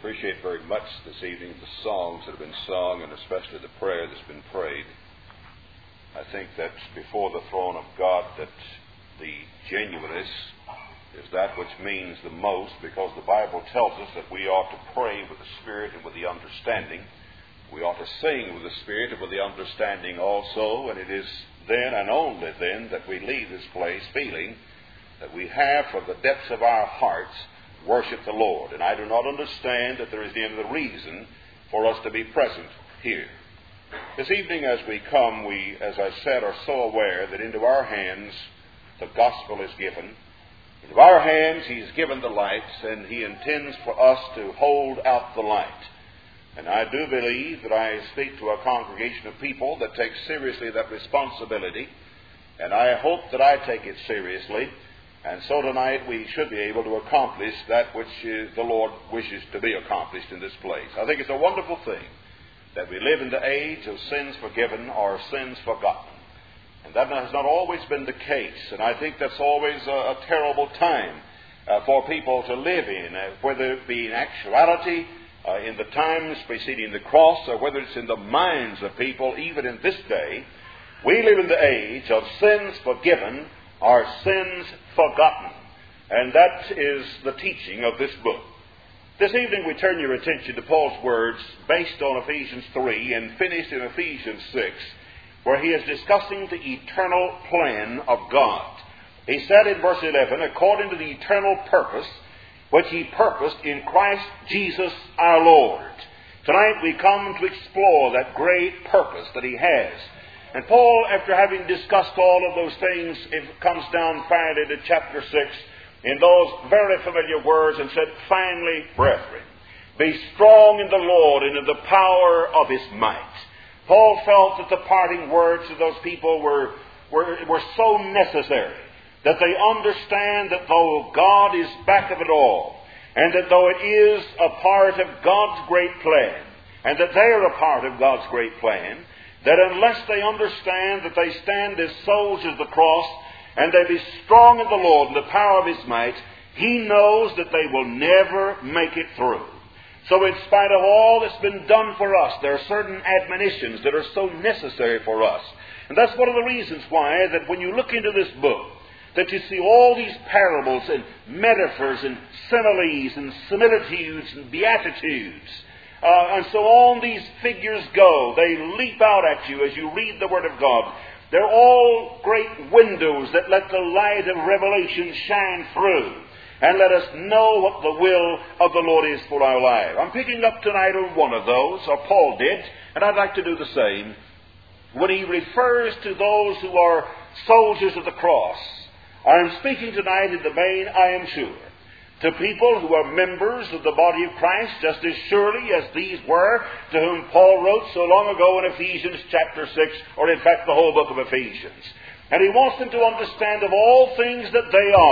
Appreciate very much this evening the songs that have been sung and especially the prayer that's been prayed. I think that before the throne of God that the genuineness is that which means the most, because the Bible tells us that we ought to pray with the Spirit and with the understanding. We ought to sing with the Spirit and with the understanding also, and it is then and only then that we leave this place feeling that we have from the depths of our hearts worship the Lord. And I do not understand that there is any other reason for us to be present here. This evening as we come, we, as I said, are so aware that into our hands the gospel is given. Into our hands He's given the light, and He intends for us to hold out the light. And I do believe that I speak to a congregation of people that take seriously that responsibility, and I hope that I take it seriously. And so tonight we should be able to accomplish that which the Lord wishes to be accomplished in this place. I think it's a wonderful thing that we live in the age of sins forgiven or sins forgotten. And that has not always been the case. And I think that's always a terrible time for people to live in, whether it be in actuality, in the times preceding the cross, or whether it's in the minds of people even in this day. We live in the age of sins forgiven or sins forgotten. And that is the teaching of this book. This evening we turn your attention to Paul's words based on Ephesians 3 and finished in Ephesians 6, where he is discussing the eternal plan of God. He said in verse 11, according to the eternal purpose which He purposed in Christ Jesus our Lord. Tonight we come to explore that great purpose that He has. And Paul, after having discussed all of those things, it comes down finally to chapter 6 in those very familiar words and said, finally, brethren, be strong in the Lord and in the power of His might. Paul felt that the parting words of those people were so necessary, that they understand that though God is back of it all, and that though it is a part of God's great plan, and that they are a part of God's great plan, that unless they understand that they stand as soldiers of the cross, and they be strong in the Lord and the power of His might, he knows that they will never make it through. So in spite of all that's been done for us, there are certain admonitions that are so necessary for us. And that's one of the reasons why that when you look into this book, that you see all these parables and metaphors and similes and similitudes and beatitudes. And so on these figures go. They leap out at you as you read the Word of God. They're all great windows that let the light of revelation shine through and let us know what the will of the Lord is for our life. I'm picking up tonight on one of those, or Paul did, and I'd like to do the same. When he refers to those who are soldiers of the cross, I'm speaking tonight in the main, I am sure, to people who are members of the body of Christ, just as surely as these were to whom Paul wrote so long ago in Ephesians chapter 6, or in fact the whole book of Ephesians. And he wants them to understand of all things that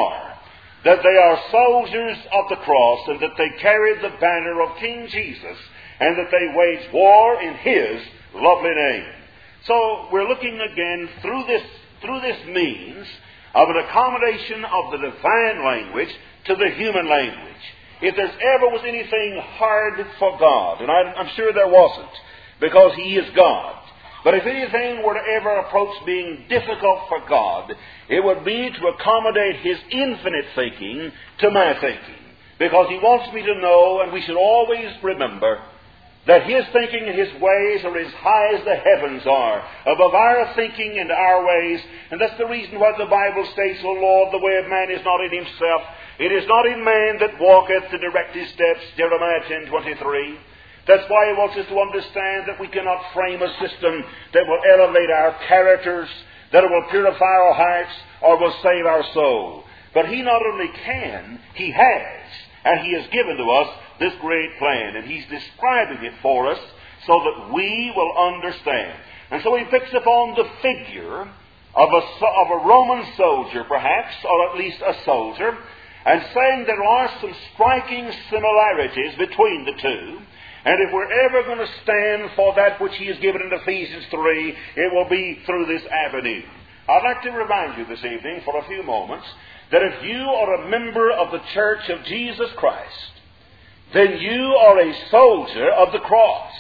they are soldiers of the cross, and that they carry the banner of King Jesus, and that they wage war in His lovely name. So we're looking again through this means of an accommodation of the divine language to the human language. If there's ever was anything hard for God, and I'm sure there wasn't, because He is God, but if anything were to ever approach being difficult for God, it would be to accommodate His infinite thinking to my thinking. Because He wants me to know, and we should always remember, that His thinking and His ways are as high as the heavens are, above our thinking and our ways. And that's the reason why the Bible states, O Lord, the way of man is not in himself. It is not in man that walketh to direct his steps, Jeremiah 10:23. That's why He wants us to understand that we cannot frame a system that will elevate our characters, that will purify our hearts, or will save our soul. But He not only can, He has, and He has given to us this great plan, and He's describing it for us so that we will understand. And so he picks upon the figure of a Roman soldier, perhaps, or at least a soldier, and saying there are some striking similarities between the two. And if we're ever going to stand for that which he has given in Ephesians 3, it will be through this avenue. I'd like to remind you this evening for a few moments that if you are a member of the Church of Jesus Christ, then you are a soldier of the cross.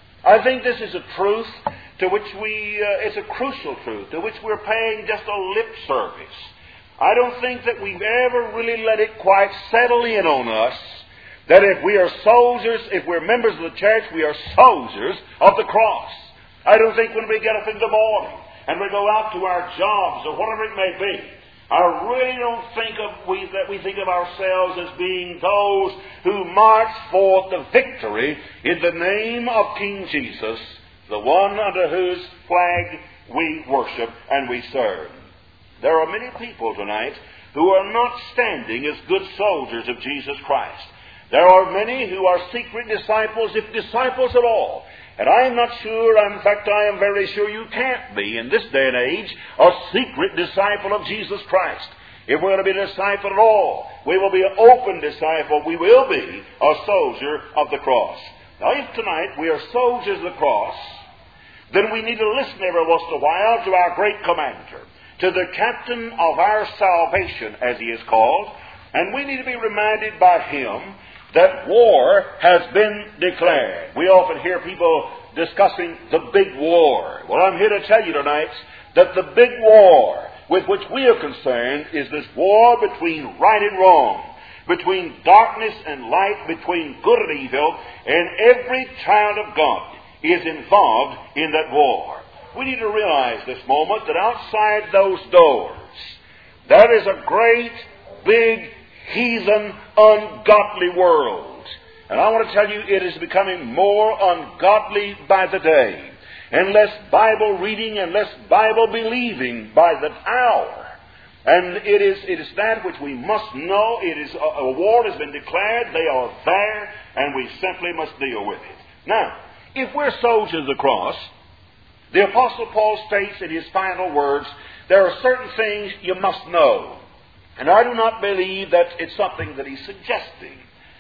I think this is a truth to which it's a crucial truth, to which we're paying just a lip service. I don't think that we've ever really let it quite settle in on us that if we are soldiers, if we're members of the church, we are soldiers of the cross. I don't think when we get up in the morning and we go out to our jobs or whatever it may be, I really don't think that we think of ourselves as being those who march forth the victory in the name of King Jesus, the one under whose flag we worship and we serve. There are many people tonight who are not standing as good soldiers of Jesus Christ. There are many who are secret disciples, if disciples at all. And I am not sure, in fact I am very sure you can't be in this day and age a secret disciple of Jesus Christ. If we're going to be a disciple at all, we will be an open disciple. We will be a soldier of the cross. Now if tonight we are soldiers of the cross, then we need to listen every once in a while to our great commander, to the captain of our salvation, as he is called, and we need to be reminded by him that war has been declared. We often hear people discussing the big war. Well, I'm here to tell you tonight that the big war with which we are concerned is this war between right and wrong, between darkness and light, between good and evil, and every child of God is involved in that war. We need to realize this moment that outside those doors, there is a great, big, heathen, ungodly world. And I want to tell you, it is becoming more ungodly by the day, and less Bible reading and less Bible believing by the hour. And it is that which we must know. It is a war has been declared. They are there, and we simply must deal with it. Now, if we're soldiers of the cross, the Apostle Paul states in his final words, there are certain things you must know. And I do not believe that it's something that he's suggesting.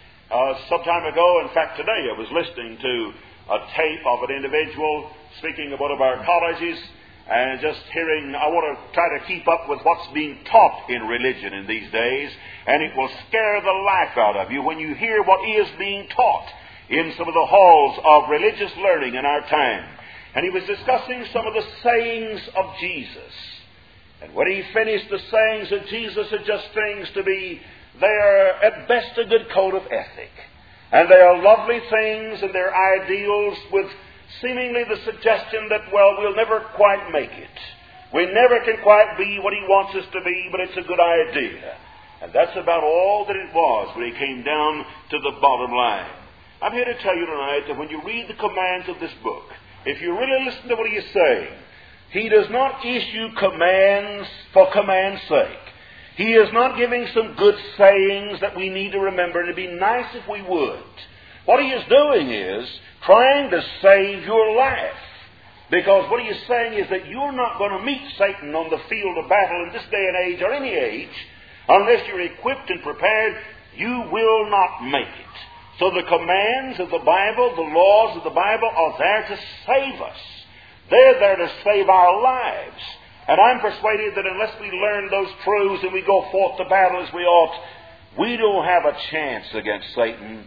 Some time ago, in fact today, I was listening to a tape of an individual speaking at one of our colleges, and just hearing, I want to try to keep up with what's being taught in religion in these days, and it will scare the life out of you when you hear what is being taught in some of the halls of religious learning in our time. And he was discussing some of the sayings of Jesus. And when he finished, the sayings of Jesus are just things to be, they are at best a good code of ethic. And they are lovely things, and they're ideals with seemingly the suggestion that, well, we'll never quite make it. We never can quite be what he wants us to be, but it's a good idea. And that's about all that it was when he came down to the bottom line. I'm here to tell you tonight that when you read the commands of this book, if you really listen to what he is saying, he does not issue commands for command's sake. He is not giving some good sayings that we need to remember, and it'd be nice if we would. What he is doing is trying to save your life. Because what he is saying is that you're not going to meet Satan on the field of battle in this day and age, or any age, unless you're equipped and prepared. You will not make it. So the commands of the Bible, the laws of the Bible, are there to save us. They're there to save our lives. And I'm persuaded that unless we learn those truths and we go forth to battle as we ought, we don't have a chance against Satan.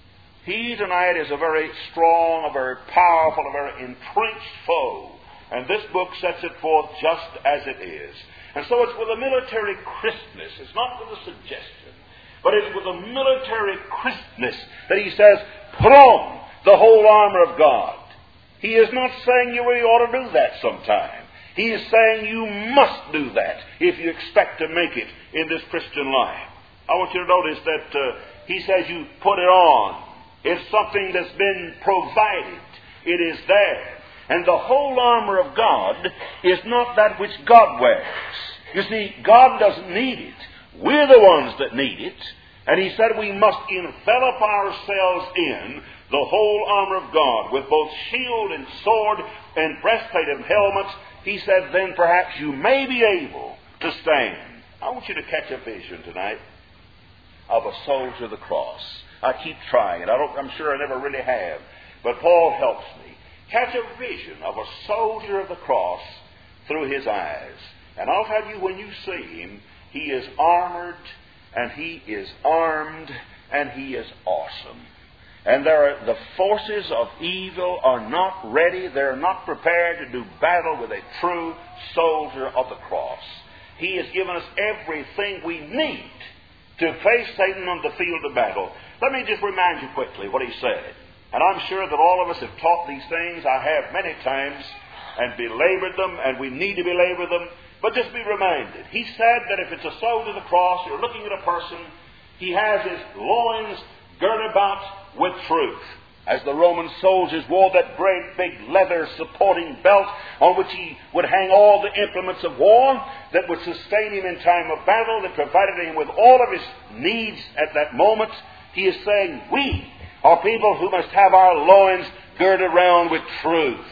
He tonight is a very strong, a very powerful, a very entrenched foe. And this book sets it forth just as it is. And so it's with a military crispness. It's not with a suggestion, but it's with a military crispness that he says, put on the whole armor of God. He is not saying you really ought to do that sometime. He is saying you must do that if you expect to make it in this Christian life. I want you to notice that he says you put it on. It's something that's been provided. It is there. And the whole armor of God is not that which God wears. You see, God doesn't need it. We're the ones that need it. And he said we must envelop ourselves in the whole armor of God with both shield and sword and breastplate and helmet. He said, then perhaps you may be able to stand. I want you to catch a vision tonight of a soldier of the cross. I keep trying it. I'm sure I never really have. But Paul helps me. Catch a vision of a soldier of the cross through his eyes. And I'll tell you, when you see him, he is armored and he is armed and He is awesome. And the forces of evil are not ready. They're not prepared to do battle with a true soldier of the cross. He has given us everything we need to face Satan on the field of battle. Let me just remind you quickly what he said. And I'm sure that all of us have taught these things. I have many times and belabored them, and we need to belabor them. But just be reminded. He said that if it's a soldier of the cross, you're looking at a person, he has his loins girded about with truth. As the Roman soldiers wore that great big leather supporting belt on which he would hang all the implements of war that would sustain him in time of battle, that provided him with all of his needs at that moment, he is saying, we are people who must have our loins girded around with truth.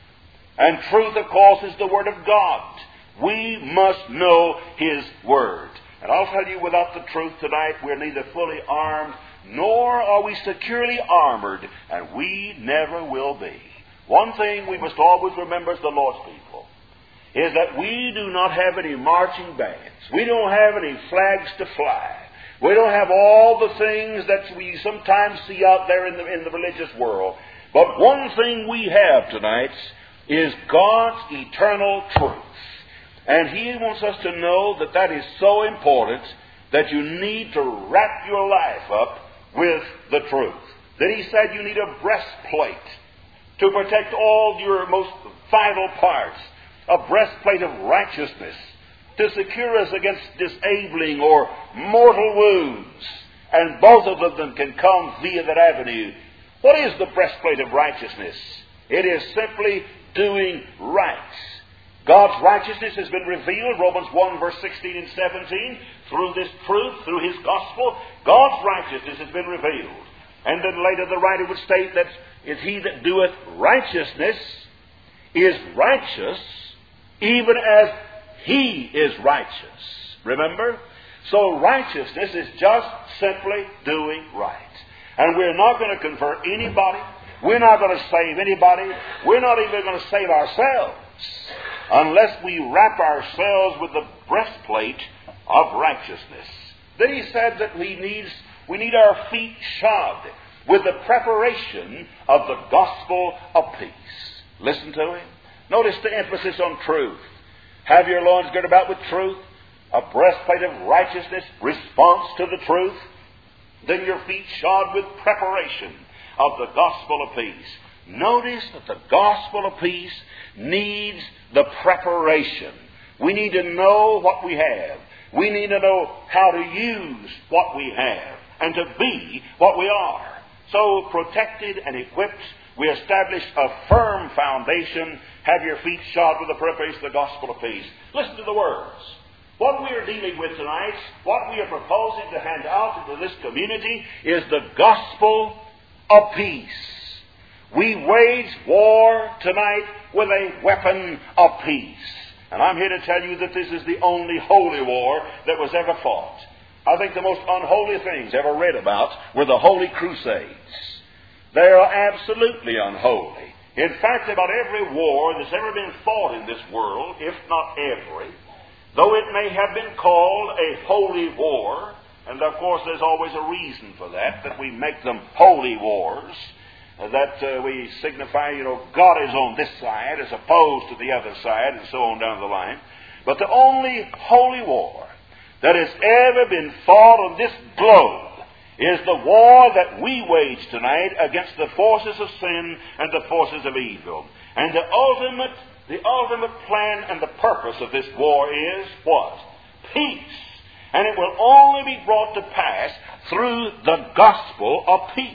And truth, of course, is the Word of God. We must know His Word. And I'll tell you, without the truth tonight, we're neither fully armed nor are we securely armored, and we never will be. One thing we must always remember as the Lord's people is that we do not have any marching bands. We don't have any flags to fly. We don't have all the things that we sometimes see out there in the religious world. But one thing we have tonight is God's eternal truth. And He wants us to know that that is so important that you need to wrap your life up with the truth. That He said you need a breastplate to protect all your most vital parts, a breastplate of righteousness to secure us against disabling or mortal wounds. And both of them can come via that avenue. What is the breastplate of righteousness? It is simply doing right. God's righteousness has been revealed, Romans 1, verse 16 and 17, through this truth, through His gospel. God's righteousness has been revealed. And then later the writer would state that is he that doeth righteousness is righteous, even as He is righteous. Remember? So righteousness is just simply doing right. And we're not going to convert anybody. We're not going to save anybody. We're not even going to save ourselves unless we wrap ourselves with the breastplate of righteousness. Then he said that we need our feet shod with the preparation of the gospel of peace. Listen to him. Notice the emphasis on truth. Have your loins girded about with truth, a breastplate of righteousness, response to the truth. Then your feet shod with preparation of the gospel of peace. Notice that the gospel of peace needs the preparation. We need to know what we have. We need to know how to use what we have and to be what we are. So protected and equipped, we establish a firm foundation. Have your feet shod with the preparation of the gospel of peace. Listen to the words. What we are dealing with tonight, what we are proposing to hand out to this community is the gospel of peace. We wage war tonight with a weapon of peace. And I'm here to tell you that this is the only holy war that was ever fought. I think the most unholy things ever read about were the Holy Crusades. They are absolutely unholy. In fact, about every war that's ever been fought in this world, if not every, though it may have been called a holy war, and of course there's always a reason for that we make them holy wars, that we signify, God is on this side as opposed to the other side, and so on down the line. But the only holy war that has ever been fought on this globe is the war that we wage tonight against the forces of sin and the forces of evil. And the ultimate plan and the purpose of this war is what? Peace. And it will only be brought to pass through the gospel of peace.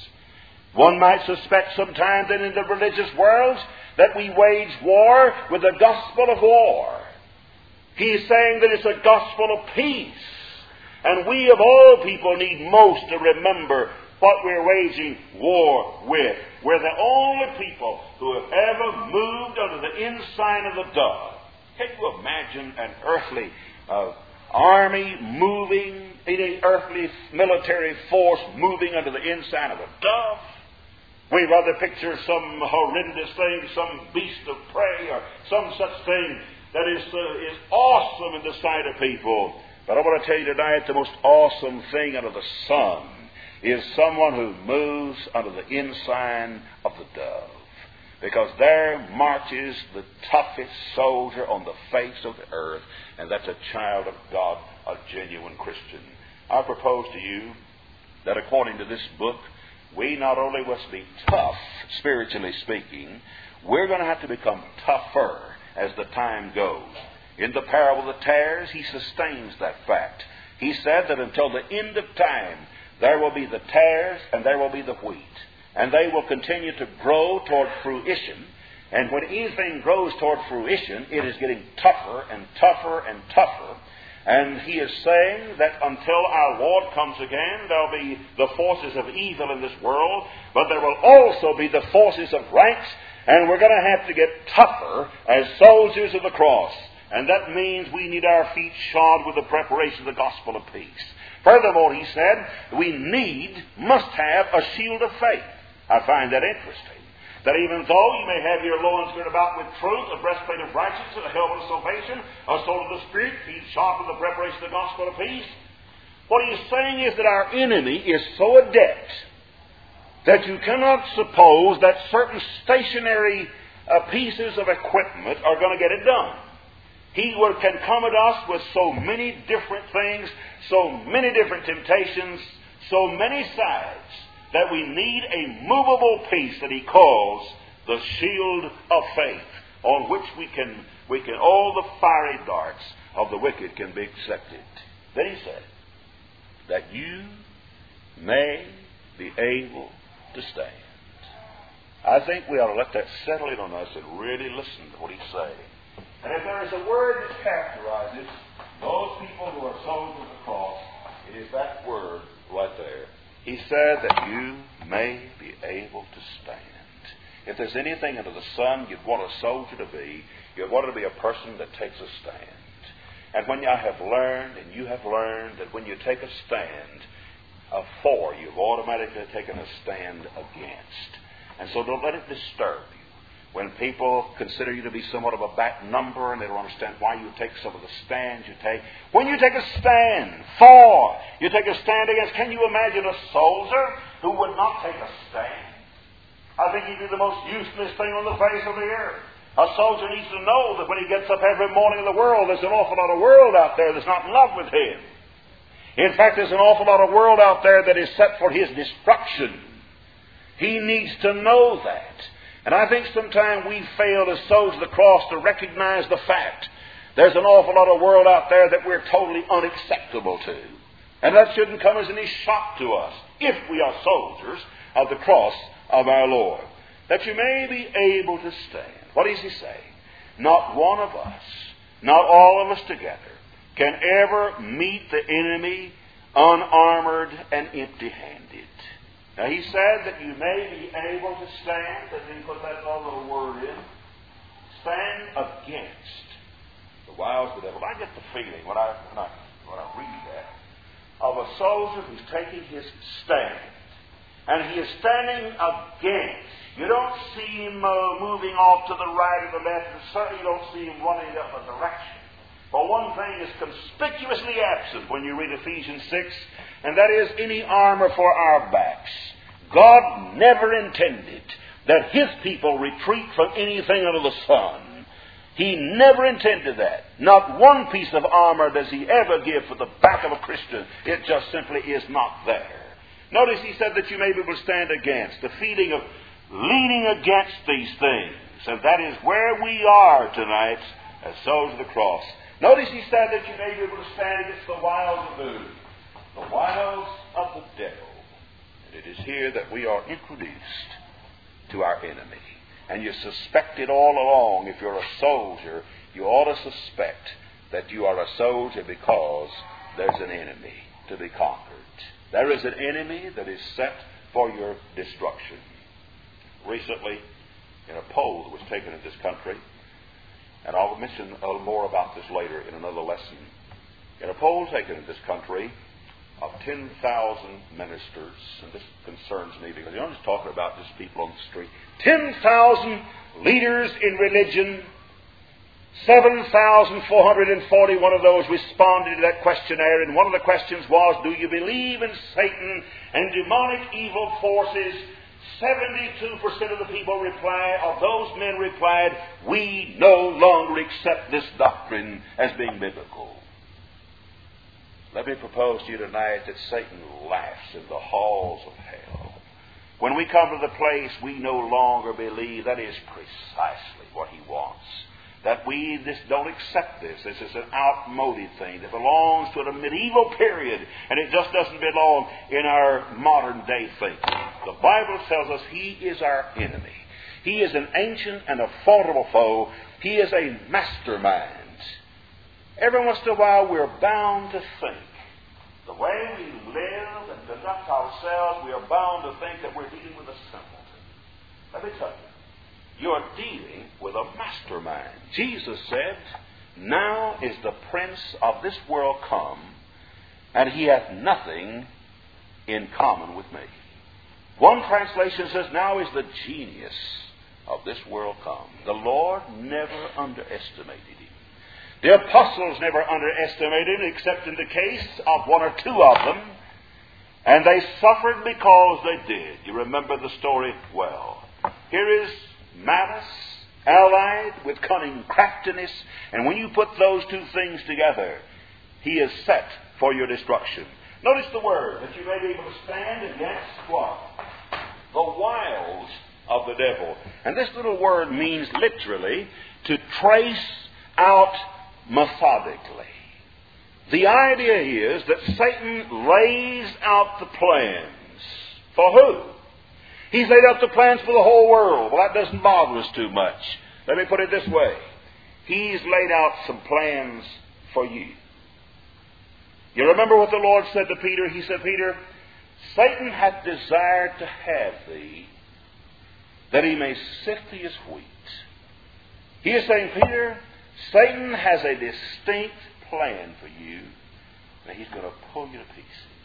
One might suspect sometimes that in the religious world that we wage war with the gospel of war. He's saying that it's a gospel of peace. And we of all people need most to remember what we're waging war with. We're the only people who have ever moved under the ensign of the dove. Can you imagine an earthly army moving, any earthly military force moving under the ensign of a dove? We rather picture some horrendous thing, some beast of prey, or some such thing that is awesome in the sight of people. But I want to tell you tonight, the most awesome thing under the sun is someone who moves under the ensign of the dove. Because there marches the toughest soldier on the face of the earth, and that's a child of God, a genuine Christian. I propose to you that according to this book, we not only must be tough, spiritually speaking, we're going to have to become tougher as the time goes. In the parable of the tares, he sustains that fact. He said that until the end of time, there will be the tares and there will be the wheat. And they will continue to grow toward fruition. And when anything grows toward fruition, it is getting tougher and tougher and tougher. And he is saying that until our Lord comes again, there will be the forces of evil in this world, but there will also be the forces of ranks, and we're going to have to get tougher as soldiers of the cross. And that means we need our feet shod with the preparation of the gospel of peace. Furthermore, he said, we must have a shield of faith. I find that interesting. That even though you may have your loins girt about with truth, a breastplate of righteousness, and a helmet of salvation, a sword of the Spirit, feet shod with the preparation of the gospel of peace, what he's saying is that our enemy is so adept that you cannot suppose that certain stationary pieces of equipment are going to get it done. He can come at us with so many different things, so many different temptations, so many sides, that we need a movable piece that he calls the shield of faith, on which we can all the fiery darts of the wicked can be accepted. Then he said, that you may be able to stand. I think we ought to let that settle in on us and really listen to what he's saying. And if there is a word that characterizes those people who are soldiers of the cross, it is that word right there. He said that you may be able to stand. If there's anything under the sun you'd want a soldier to be, you'd want to be a person that takes a stand. And when you have learned that when you take a stand for, you've automatically taken a stand against. And so don't let it disturb you. When people consider you to be somewhat of a back number and they don't understand why you take some of the stands you take. When you take a stand for, you take a stand against. Can you imagine a soldier who would not take a stand? I think he'd be the most useless thing on the face of the earth. A soldier needs to know that when he gets up every morning in the world, there's an awful lot of world out there that's not in love with him. In fact, there's an awful lot of world out there that is set for his destruction. He needs to know that. And I think sometimes we fail as soldiers of the cross to recognize the fact there's an awful lot of world out there that we're totally unacceptable to. And that shouldn't come as any shock to us if we are soldiers of the cross of our Lord. That you may be able to stand. What does he say? Not one of us, not all of us together, can ever meet the enemy unarmored and empty-handed. Now he said that you may be able to stand, and then put that little word in, stand against the wiles of the devil. I get the feeling when I read that of a soldier who's taking his stand, and he is standing against. You don't see him moving off to the right or the left, and certainly you don't see him running up a direction. But one thing is conspicuously absent when you read Ephesians 6, and that is any armor for our backs. God never intended that His people retreat from anything under the sun. He never intended that. Not one piece of armor does He ever give for the back of a Christian. It just simply is not there. Notice He said that you may be able to stand against. The feeling of leaning against these things. And that is where we are tonight as soldiers of the cross. Notice he said that you may be able to stand against the wiles of who? The wiles of the devil. And it is here that we are introduced to our enemy. And you suspect it all along. If you're a soldier, you ought to suspect that you are a soldier because there's an enemy to be conquered. There is an enemy that is set for your destruction. Recently, in a poll that was taken in this country, and I'll mention a little more about this later in another lesson. In a poll taken in this country of 10,000 ministers, and this concerns me because I'm just talking about just people on the street. 10,000 leaders in religion 7,441 of those responded to that questionnaire, and one of the questions was, do you believe in Satan and demonic evil forces? 72% of the people of those men replied, we no longer accept this doctrine as being biblical. Let me propose to you tonight that Satan laughs in the halls of hell. When we come to the place we no longer believe, that is precisely what he wants. That we just don't accept this. This is an outmoded thing that belongs to a medieval period, and it just doesn't belong in our modern day thinking. The Bible tells us he is our enemy. He is an ancient and a formidable foe. He is a mastermind. Every once in a while we're bound to think. The way we live and conduct ourselves, we are bound to think that we're dealing with a simpleton. Let me tell you. You're dealing with a mastermind. Jesus said, now is the prince of this world come, and he hath nothing in common with me. One translation says, now is the genius of this world come. The Lord never underestimated him. The apostles never underestimated him, except in the case of one or two of them, and they suffered because they did. You remember the story well. Here is malice allied with cunning craftiness, and when you put those two things together, he is set for your destruction. Notice the word, that you may be able to stand against what? The wiles of the devil. And this little word means literally to trace out methodically. The idea is that Satan lays out the plans. For who? He's laid out the plans for the whole world. Well, that doesn't bother us too much. Let me put it this way. He's laid out some plans for you. You remember what the Lord said to Peter? He said, Peter, Satan hath desired to have thee, that he may sift thee as wheat. He is saying, Peter, Satan has a distinct plan for you, and he's going to pull you to pieces.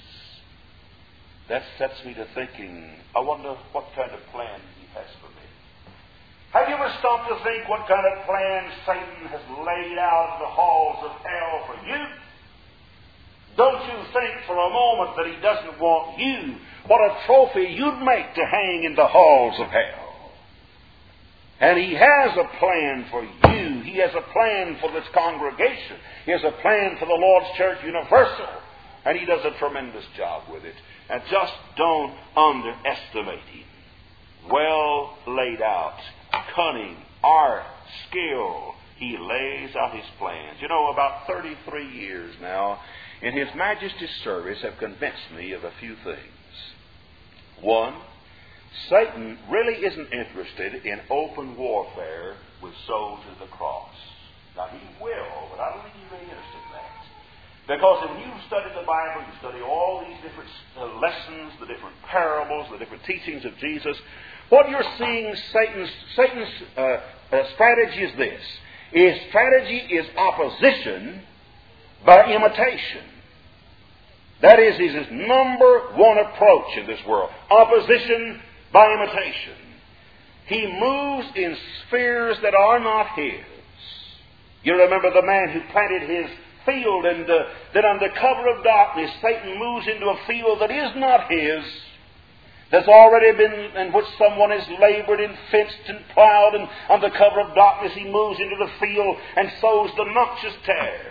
That sets me to thinking, I wonder what kind of plan he has for me. Have you ever stopped to think what kind of plan Satan has laid out in the halls of hell for you? Don't you think for a moment that he doesn't want you? What a trophy you'd make to hang in the halls of hell. And he has a plan for you. He has a plan for this congregation. He has a plan for the Lord's Church Universal. And he does a tremendous job with it. And just don't underestimate him. Well laid out, cunning, art, skill. He lays out his plans. You know, about 33 years now, in His Majesty's service, have convinced me of a few things. One, Satan really isn't interested in open warfare with souls of the cross. Now, he will, but I don't think he's really interested in that. Because if you study the Bible, you study all these different lessons, the different parables, the different teachings of Jesus, what you're seeing Satan's strategy is this. His strategy is opposition by imitation. That is his number one approach in this world. Opposition by imitation. He moves in spheres that are not his. You remember the man who planted his field, and then under cover of darkness, Satan moves into a field that is not his, that's already been, in which someone has labored and fenced and plowed, and under cover of darkness he moves into the field and sows the noxious tare.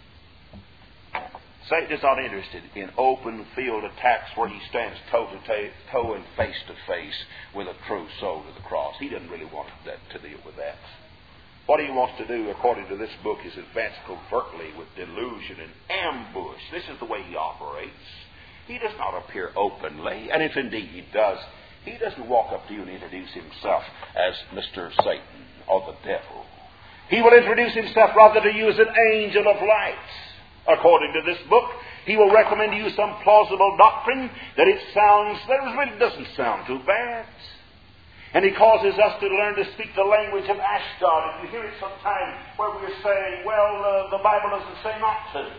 Satan is not interested in open field attacks where he stands toe to toe and face to face with a true soul to the cross. He doesn't really want to deal with that. What he wants to do, according to this book, is advance covertly with delusion and ambush. This is the way he operates. He does not appear openly, and if indeed he does, he doesn't walk up to you and introduce himself as Mr. Satan or the devil. He will introduce himself rather to you as an angel of light. According to this book, he will recommend to you some plausible doctrine that really doesn't sound too bad. And he causes us to learn to speak the language of Ashdod. And you hear it sometimes where we're saying, well, the Bible doesn't say not to.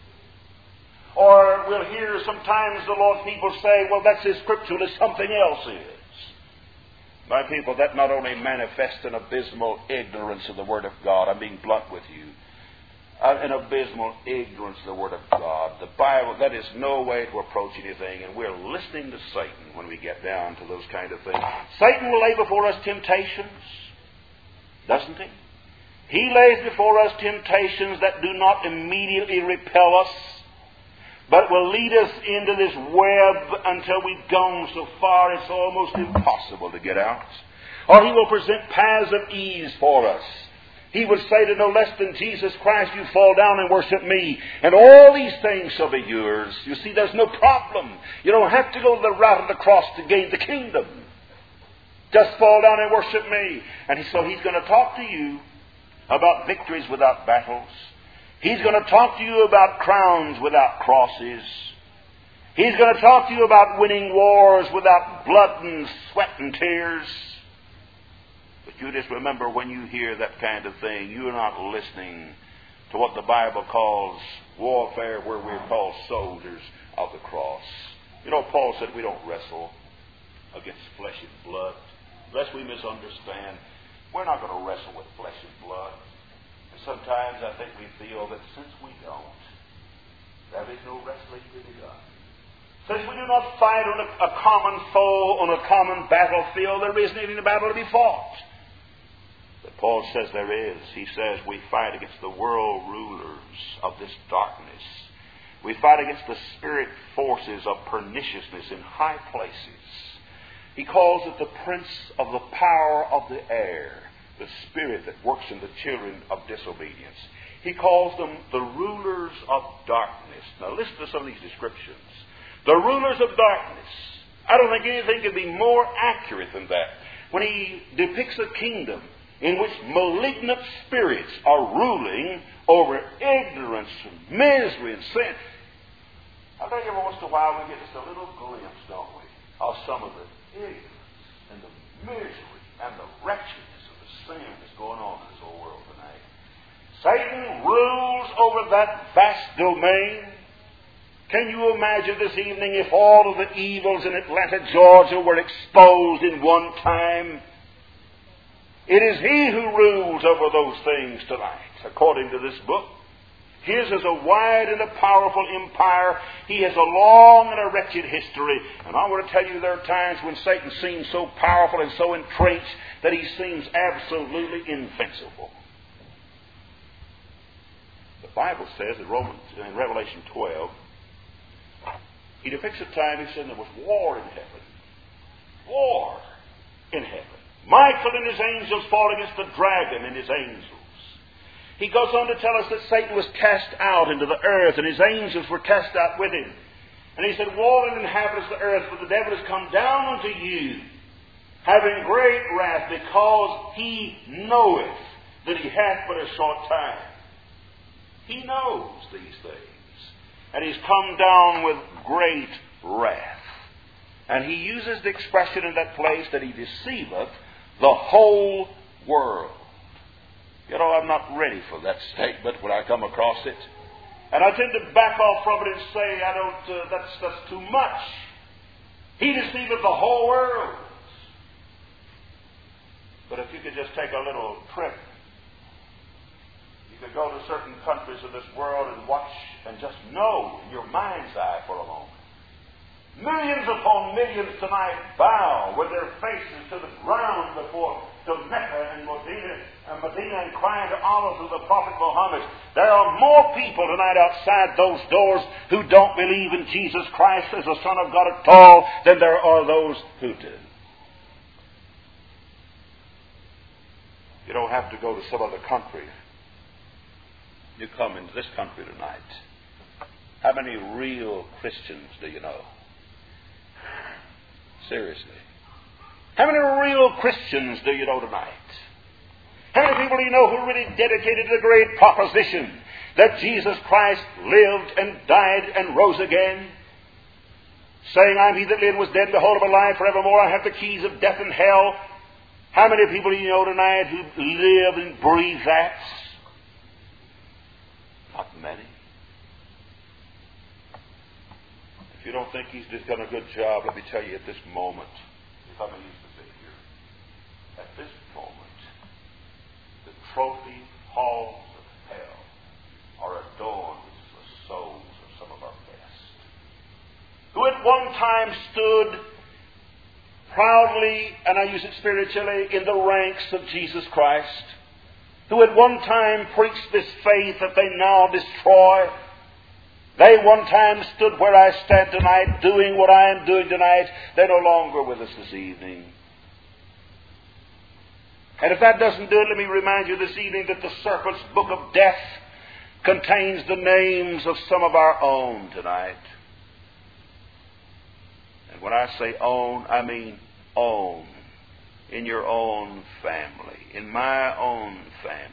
Or we'll hear sometimes the Lord's people say, well, that's as scriptural as something else is. My people, that not only manifests an abysmal ignorance of the Word of God. I'm being blunt with you. An abysmal ignorance of the Word of God. The Bible, that is no way to approach anything, and we're listening to Satan when we get down to those kind of things. Satan will lay before us temptations, doesn't he? He lays before us temptations that do not immediately repel us, but will lead us into this web until we've gone so far it's almost impossible to get out. Or he will present paths of ease for us. He would say to no less than Jesus Christ, you fall down and worship me, and all these things shall be yours. You see, there's no problem. You don't have to go the route of the cross to gain the kingdom. Just fall down and worship me. And so he's going to talk to you about victories without battles. He's going to talk to you about crowns without crosses. He's going to talk to you about winning wars without blood and sweat and tears. But you just remember, when you hear that kind of thing, you're not listening to what the Bible calls warfare, where we're called soldiers of the cross. You know, Paul said we don't wrestle against flesh and blood. Lest we misunderstand, we're not going to wrestle with flesh and blood. And sometimes I think we feel that since we don't, there is no wrestling to be done. Since we do not fight on a common foe, on a common battlefield, there isn't any battle to be fought. But Paul says there is. He says we fight against the world rulers of this darkness. We fight against the spirit forces of perniciousness in high places. He calls it the prince of the power of the air, the spirit that works in the children of disobedience. He calls them the rulers of darkness. Now listen to some of these descriptions. The rulers of darkness. I don't think anything can be more accurate than that. When he depicts a kingdom in which malignant spirits are ruling over ignorance and misery and sin. I think every once in a while we get just a little glimpse, don't we, of some of the ignorance and the misery and the wretchedness of the sin that's going on in this whole world tonight. Satan rules over that vast domain. Can you imagine this evening if all of the evils in Atlanta, Georgia were exposed in one time? It is he who rules over those things tonight, according to this book. His is a wide and a powerful empire. He has a long and a wretched history. And I want to tell you, there are times when Satan seems so powerful and so entrenched that he seems absolutely invincible. The Bible says in Revelation 12, he depicts a time, he said, there was war in heaven. War in heaven. Michael and his angels fought against the dragon and his angels. He goes on to tell us that Satan was cast out into the earth and his angels were cast out with him. And he said, woe to the inhabitants of the earth, for the devil has come down unto you, having great wrath, because he knoweth that he hath but a short time. He knows these things. And he's come down with great wrath. And he uses the expression in that place that he deceiveth the whole world. You know, I'm not ready for that statement when I come across it. And I tend to back off from it and say, that's too much. He deceiveth the whole world. But if you could just take a little trip, you could go to certain countries of this world and watch and just know in your mind's eye for a moment. Millions upon millions tonight bow with their faces to the ground before to Mecca and Medina and crying to Allah through the Prophet Muhammad. There are more people tonight outside those doors who don't believe in Jesus Christ as the Son of God at all than there are those who do. You don't have to go to some other country. You come into this country tonight. How many real Christians do you know? Seriously. How many real Christians do you know tonight? How many people do you know who are really dedicated to the great proposition that Jesus Christ lived and died and rose again? Saying, I'm he that lived and was dead, and behold, I'm alive forevermore. I have the keys of death and hell. How many people do you know tonight who live and breathe that? Not many. If you don't think he's just done a good job, let me tell you at this moment, if I'm used to sit here, one time stood proudly, and I use it spiritually, in the ranks of Jesus Christ, who at one time preached this faith that they now destroy. They one time stood where I stand tonight, doing what I am doing tonight. They're no longer with us this evening. And if that doesn't do it, let me remind you this evening that the serpent's book of death contains the names of some of our own tonight. And when I say own, I mean own. In your own family. In my own family.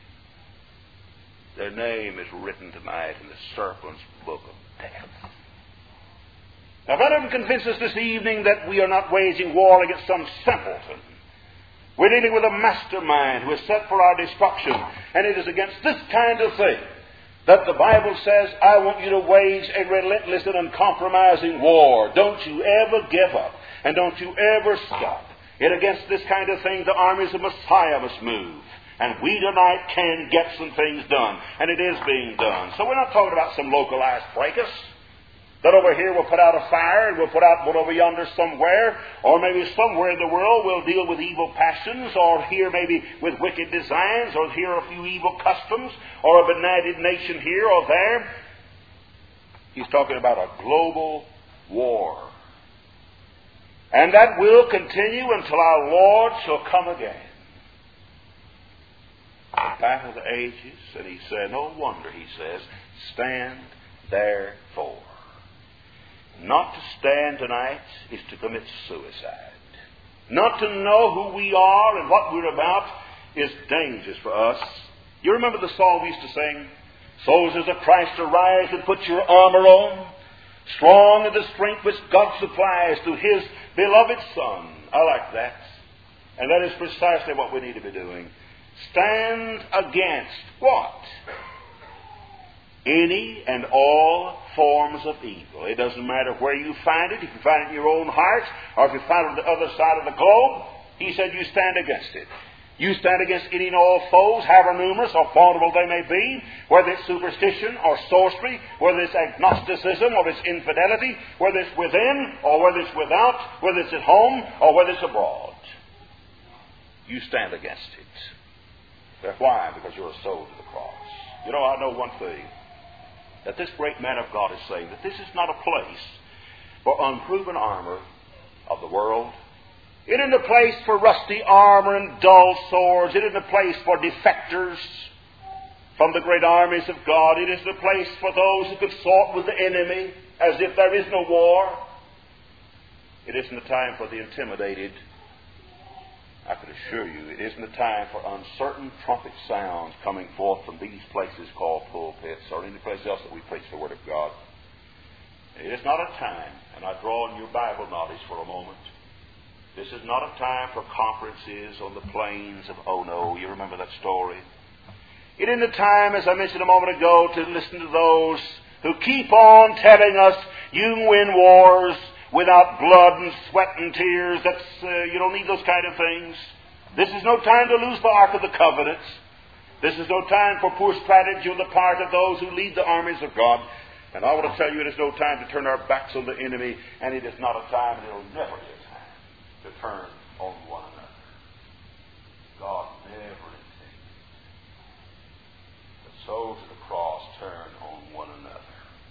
Their name is written tonight in the serpent's book of death. Now, if that doesn't convince us this evening that we are not waging war against some simpleton, we're dealing with a mastermind who is set for our destruction. And it is against this kind of thing that the Bible says, I want you to wage a relentless and uncompromising war. Don't you ever give up. And don't you ever stop. Yet against this kind of thing, the armies of Messiah must move. And we tonight can get some things done. And it is being done. So we're not talking about some localized fracas. That over here we'll put out a fire and we'll put out one over yonder somewhere. Or maybe somewhere in the world we'll deal with evil passions. Or here maybe with wicked designs. Or here a few evil customs. Or a benighted nation here or there. He's talking about a global war. And that will continue until our Lord shall come again. The battle of the ages. And he said, no wonder, he says, stand therefore. Not to stand tonight is to commit suicide. Not to know who we are and what we're about is dangerous for us. You remember the song we used to sing? Soldiers of Christ, arise and put your armor on. Strong in the strength which God supplies through His beloved Son. I like that. And that is precisely what we need to be doing. Stand against what? Any and all forms of evil. It doesn't matter where you find it. If you find it in your own heart, or if you find it on the other side of the globe, he said you stand against it. You stand against any and all foes, however numerous or formidable they may be, whether it's superstition or sorcery, whether it's agnosticism or it's infidelity, whether it's within or whether it's without, whether it's at home or whether it's abroad. You stand against it. Why? Because you're a soul to the cross. You know, I know one thing, that this great man of God is saying that this is not a place for unproven armor of the world. It isn't a place for rusty armor and dull swords. It isn't a place for defectors from the great armies of God. It isn't a place for those who consort with the enemy as if there is no war. It isn't a time for the intimidated. I can assure you, it isn't a time for uncertain trumpet sounds coming forth from these places called pulpits or any place else that we preach the Word of God. It is not a time, and I draw on your Bible knowledge for a moment. This is not a time for conferences on the plains of Ono. You remember that story? It isn't a time, as I mentioned a moment ago, to listen to those who keep on telling us you can win wars without blood and sweat and tears. You don't need those kind of things. This is no time to lose the Ark of the Covenant. This is no time for poor strategy on the part of those who lead the armies of God. And I want to tell you, it is no time to turn our backs on the enemy, and it is not a time, and it will never be a time, to turn on one another. God never intended that souls of the cross turn on one another.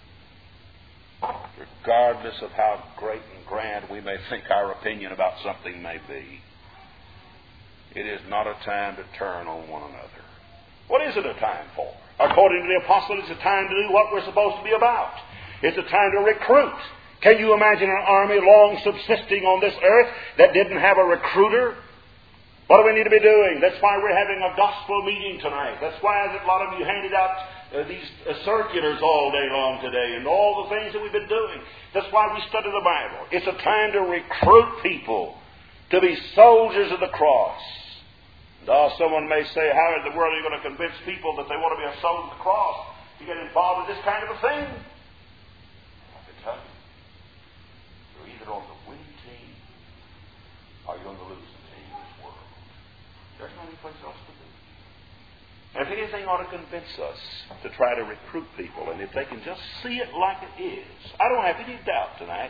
Regardless of how great and grand we may think our opinion about something may be, it is not a time to turn on one another. What is it a time for? According to the apostle, it's a time to do what we're supposed to be about. It's a time to recruit. Can you imagine an army long subsisting on this earth that didn't have a recruiter? What do we need to be doing? That's why we're having a gospel meeting tonight. That's why a lot of you handed out these circulars all day long today and all the things that we've been doing. That's why we study the Bible. It's a time to recruit people to be soldiers of the cross. Someone may say, how in the world are you going to convince people that they want to be a soldier of the cross? You get involved in this kind of a thing? I can tell you, you're either on the winning team or you're on the losing team in this world. There's no place else to be. And if anything ought to convince us to try to recruit people, and if they can just see it like it is, I don't have any doubt tonight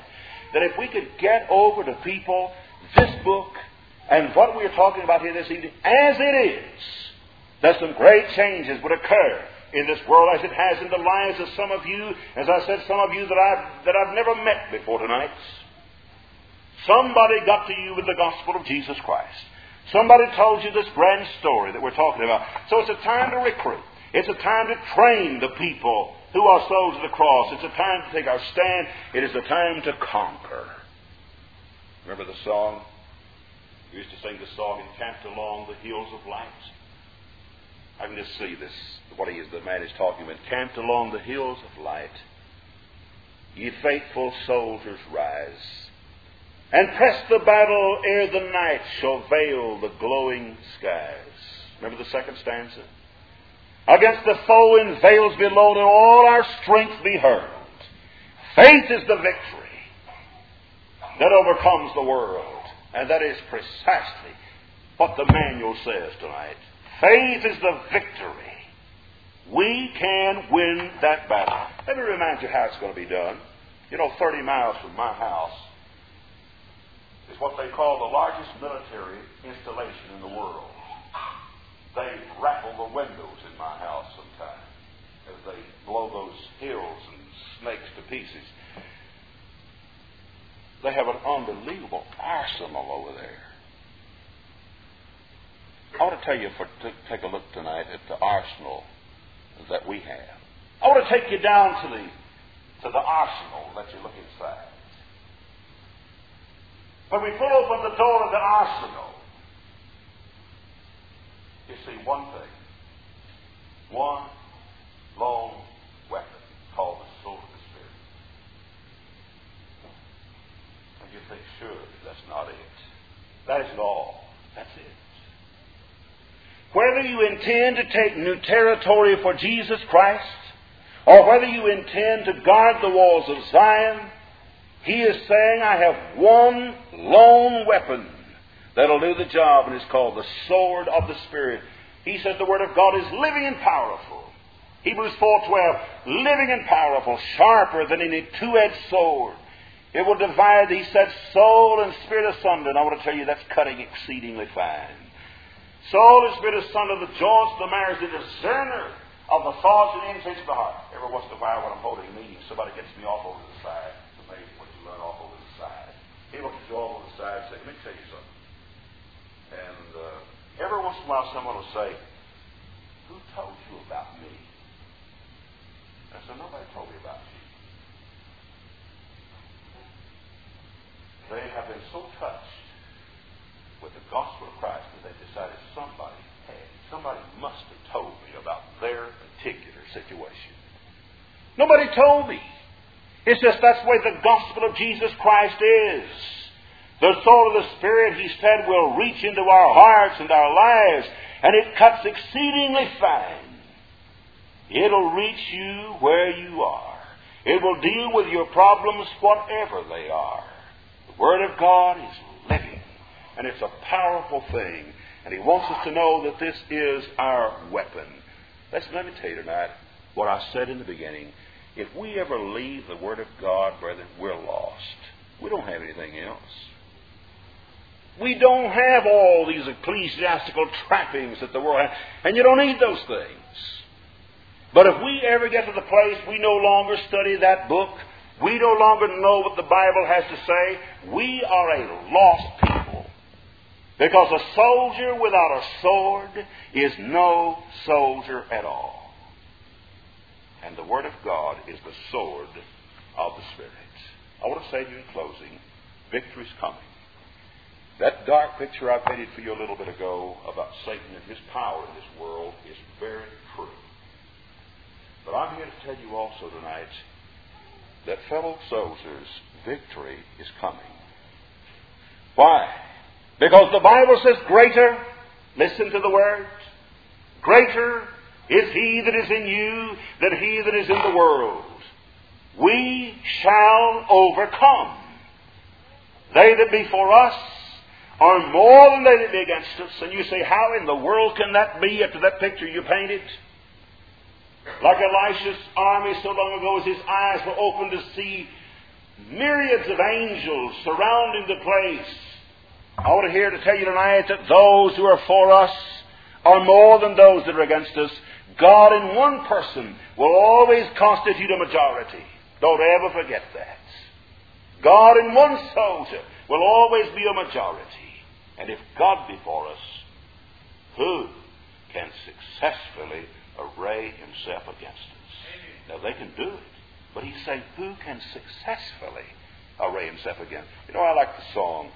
that if we could get over to people this book and what we are talking about here this evening, as it is, that some great changes would occur in this world as it has in the lives of some of you, as I said, some of you that I've never met before tonight. Somebody got to you with the gospel of Jesus Christ. Somebody told you this grand story that we're talking about. So it's a time to recruit. It's a time to train the people who are souls of the cross. It's a time to take our stand. It is a time to conquer. Remember the song? We used to sing the song, "Encamped along the hills of light." I can just see this, the man is talking about. "Encamped along the hills of light, ye faithful soldiers rise, and press the battle ere the night shall veil the glowing skies." Remember the second stanza? "Against the foe in veils below, till all our strength be hurled. Faith is the victory that overcomes the world." And that is precisely what the manual says tonight. Faith is the victory. We can win that battle. Let me remind you how it's going to be done. 30 miles from my house is what they call the largest military installation in the world. They rattle the windows in my house sometimes as they blow those hills and snakes to pieces. They have an unbelievable arsenal over there. I want to tell you, to take a look tonight at the arsenal that we have. I want to take you down to the arsenal that you look inside. When we pull open the door of the arsenal, you see one thing. One long weapon called the sword of the Spirit. And you think, surely that's not it. That isn't all. That's it. Whether you intend to take new territory for Jesus Christ, or whether you intend to guard the walls of Zion, He is saying, I have one lone weapon that'll do the job, and it's called the sword of the Spirit. He said the Word of God is living and powerful. Hebrews 4:12, living and powerful, sharper than any two-edged sword. It will divide, he said, soul and spirit asunder. And I want to tell you, that's cutting exceedingly fine. Soul and spirit asunder, the joints, the marrow, the discerner of the thoughts and intents of the heart. Every once in a while when I'm holding a meeting, somebody gets me off over the side. It's amazing what you learn off over the side. He looks at you off over the side and say, let me tell you something. And every once in a while someone will say, who told you about me? I said, nobody told me about you. They have been so touched with the gospel of Christ that they decided somebody must have told me about their particular situation. Nobody told me. It's just that's the way the gospel of Jesus Christ is. The sword of the Spirit, He said, will reach into our hearts and our lives, and it cuts exceedingly fine. It'll reach you where you are. It will deal with your problems, whatever they are. The Word of God is living, and it's a powerful thing. And He wants us to know that this is our weapon. Let me tell you tonight what I said in the beginning. If we ever leave the Word of God, brethren, we're lost. We don't have anything else. We don't have all these ecclesiastical trappings that the world has. And you don't need those things. But if we ever get to the place we no longer study that book, we no longer know what the Bible has to say, we are a lost people. Because a soldier without a sword is no soldier at all. And the Word of God is the sword of the Spirit. I want to say to you in closing, victory's coming. That dark picture I painted for you a little bit ago about Satan and his power in this world is very true. But I'm here to tell you also tonight that, fellow soldiers, victory is coming. Why? Because the Bible says greater, listen to the words, greater is He that is in you than he that is in the world. We shall overcome. They that be for us are more than they that be against us. And you say, how in the world can that be after that picture you painted? Like Elisha's army so long ago as his eyes were opened to see myriads of angels surrounding the place. I want to hear to tell you tonight that those who are for us are more than those that are against us. God in one person will always constitute a majority. Don't ever forget that. God in one soldier will always be a majority. And if God be for us, who can successfully array himself against us? Now they can do it. But he's saying, who can successfully array himself against? You know, I like the song.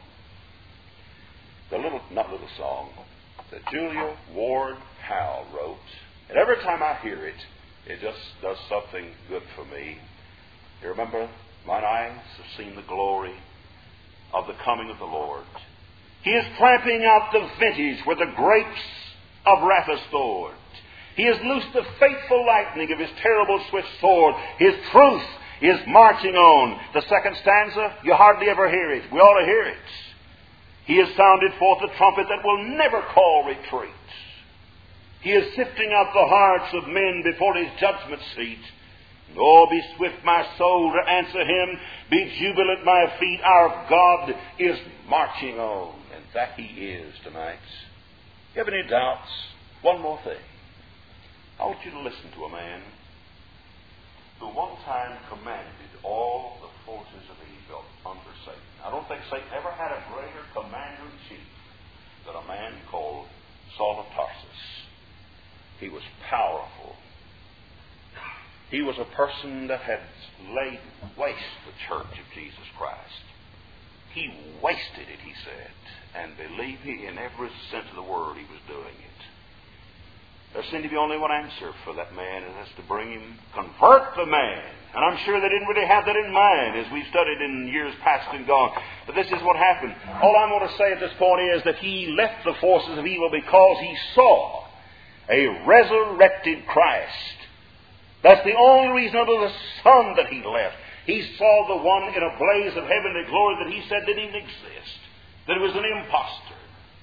That Julia Ward Howe wrote. And every time I hear it, it just does something good for me. You remember, mine eyes have seen the glory of the coming of the Lord. He is clamping out the vintage where the grapes of wrath are stored. He has loosed the fateful lightning of his terrible swift sword. His truth is marching on. The second stanza, you hardly ever hear it. We ought to hear it. He has sounded forth the trumpet that will never call retreat. He is sifting out the hearts of men before his judgment seat. Oh, be swift, my soul, to answer him. Be jubilant at my feet. Our God is marching on. And that he is tonight. You have any doubts? One more thing. I want you to listen to a man who one time commanded all the forces of evil under Satan. I don't think Satan ever had a greater commander-in-chief than a man called Saul of Tarsus. He was powerful. He was a person that had laid waste the church of Jesus Christ. He wasted it, he said. And believe me, in every sense of the word, he was doing it. There seemed to be only one answer for that man, and that's to bring him, convert the man. And I'm sure they didn't really have that in mind as we've studied in years past and gone. But this is what happened. All I'm going to say at this point is that he left the forces of evil because he saw a resurrected Christ. That's the only reason under the sun that he left. He saw the one in a blaze of heavenly glory that he said didn't even exist. That it was an impostor.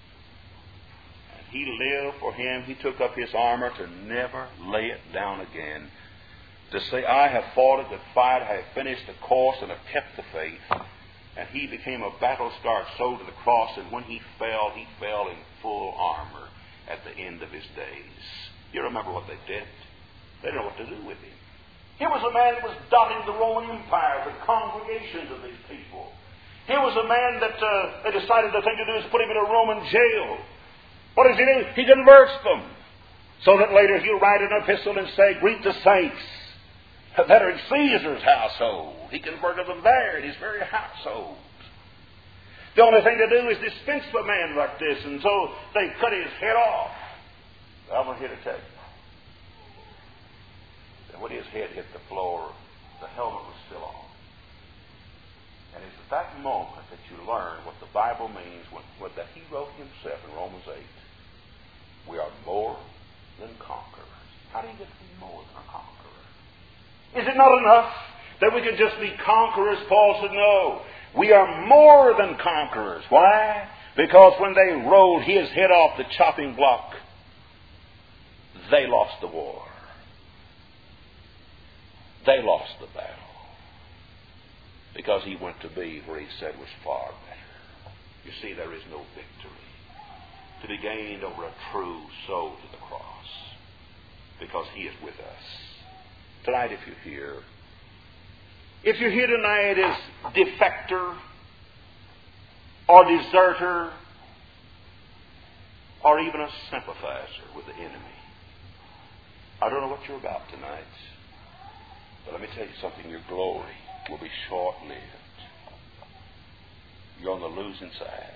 He lived for him. He took up his armor to never lay it down again. To say, I have fought a good fight, I have finished the course, and have kept the faith. And he became a battle-scarred soul to the cross, and when he fell in full armor at the end of his days. You remember what they did? They didn't know what to do with him. Here was a man that was dotting the Roman Empire, the congregations of these people. Here was a man that they decided the thing to do is put him in a Roman jail. What does he do? He converts them. So that later he'll write an epistle and say, greet the saints that are in Caesar's household. He converted them there in his very household. The only thing to do is dispense a man like this, and so they cut his head off. I'm here to tell you that when his head hit the floor, the helmet was still on. And it's at that moment that you learn what the Bible means when that he wrote himself in Romans 8. We are more than conquerors. How do you get to be more than a conqueror? Is it not enough that we could just be conquerors? Paul said, no. We are more than conquerors. Why? Because when they rolled his head off the chopping block, they lost the war. They lost the battle. Because he went to be where he said was far better. You see, there is no victory to be gained over a true soul to the cross, because he is with us. Tonight, if you're here tonight as defector or deserter or even a sympathizer with the enemy, I don't know what you're about tonight, but let me tell you something. Your glory will be short-lived. You're on the losing side.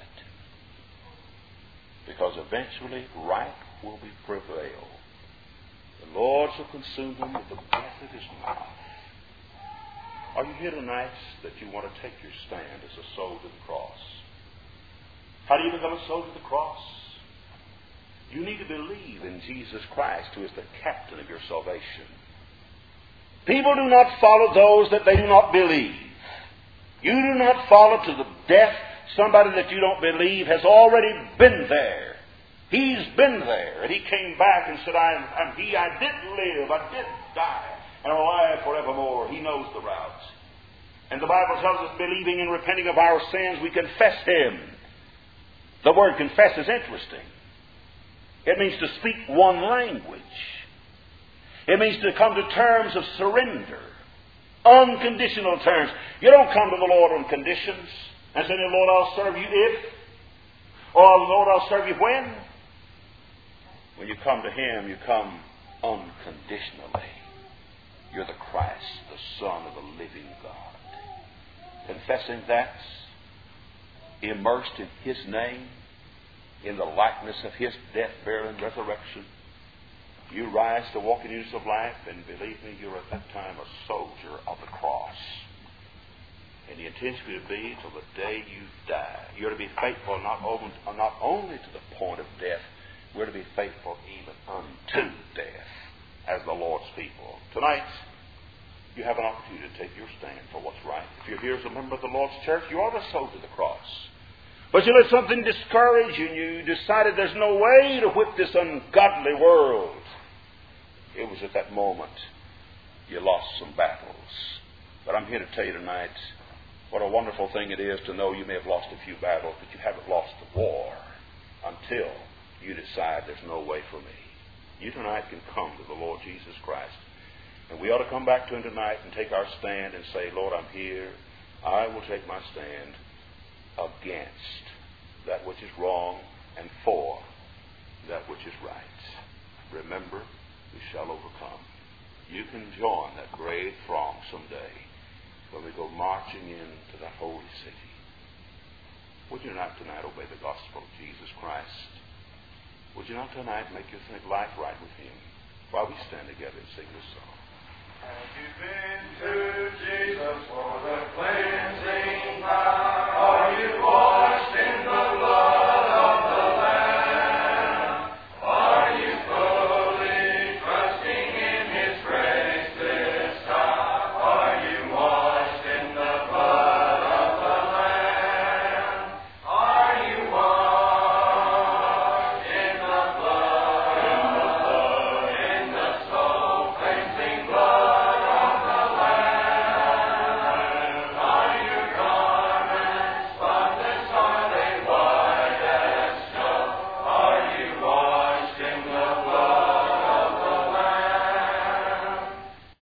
Because eventually right will be prevailed. The Lord shall consume him with the breath of his mouth. Are you here tonight that you want to take your stand as a soul to the cross? How do you become a soul to the cross? You need to believe in Jesus Christ, who is the captain of your salvation. People do not follow those that they do not believe. You do not follow to the death somebody that you don't believe has already been there. He's been there. And he came back and said, I'm he. I did live. I did die. And I'm alive forevermore. He knows the routes. And the Bible tells us, believing and repenting of our sins, we confess Him. The word confess is interesting. It means to speak one language. It means to come to terms of surrender. Unconditional terms. You don't come to the Lord on conditions and say, Lord, I'll serve you if, or Lord, I'll serve you when. When you come to Him, you come unconditionally. You're the Christ, the Son of the living God. Confessing that, immersed in His name, in the likeness of His death, burial, and resurrection, you rise to walk in newness of life, and believe me, you're at that time a soldier of the cross. And the intention will be till the day you die. You're to be faithful not only to the point of death, we're to be faithful even unto death as the Lord's people. Tonight, you have an opportunity to take your stand for what's right. If you're here as a member of the Lord's church, you are a soldier of the cross. But you let something discourage you, and you decided there's no way to whip this ungodly world. It was at that moment you lost some battles. But I'm here to tell you tonight what a wonderful thing it is to know you may have lost a few battles, but you haven't lost the war until you decide there's no way for me. You tonight can come to the Lord Jesus Christ. And we ought to come back to Him tonight and take our stand and say, Lord, I'm here. I will take my stand against that which is wrong and for that which is right. Remember, we shall overcome. You can join that great throng someday when we go marching into that holy city. Would you not tonight obey the gospel of Jesus Christ? Would you not tonight make your life right with Him while we stand together and sing this song? Have you been to Jesus for the cleansing power? Are you washed in the blood?